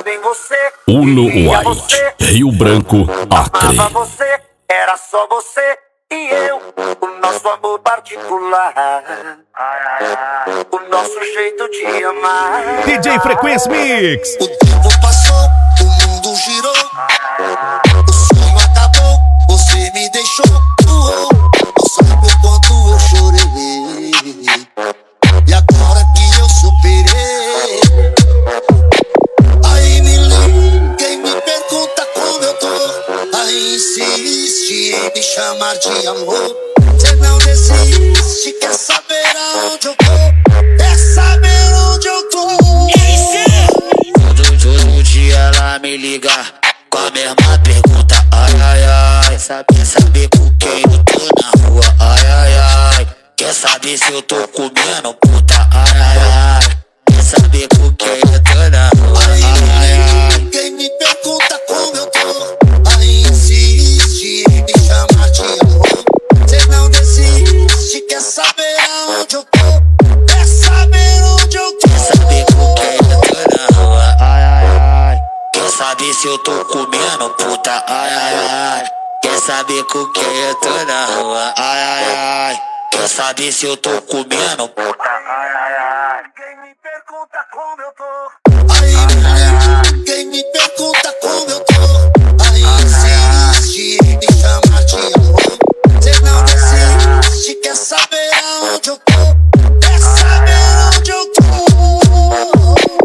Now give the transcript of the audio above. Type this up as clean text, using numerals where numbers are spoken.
pensando em você. Uno Queria White, você, Rio Branco, Acre. amava você, era só você e eu, o nosso amor particular, o nosso jeito de amar. DJ Frequência Mix. O tempo passou, o mundo girou, o sonho acabou, você me deixou. Não sabe o quanto eu chorei, e agora que eu superei, aí me liga e me pergunta como eu tô, aí insiste em me chamar de amor. Você não desiste, quer saber aonde eu tô, quer saber onde eu tô. Todo dia ela me liga com a mesma pergunta, ai ai ai. Quer saber com quem eu tô na rua, ai ai ai. Quer saber se eu tô comendo puta, ai ai ai. Quer saber com quem eu tô na rua, ai ai ai. Quem me pergunta como eu tô, aí insiste em me chamar de amor. Cê não desiste, quer saber aonde eu tô, quer saber onde eu tô. Quer saber com quem eu tô na rua, ai ai ai. Quer saber se eu tô comendo puta, ai ai ai. Quer saber com quem eu tô na rua, ai ai ai. Quer saber se eu tô comendo puta, ai ai ai. Quem me pergunta como eu tô, aí quem me pergunta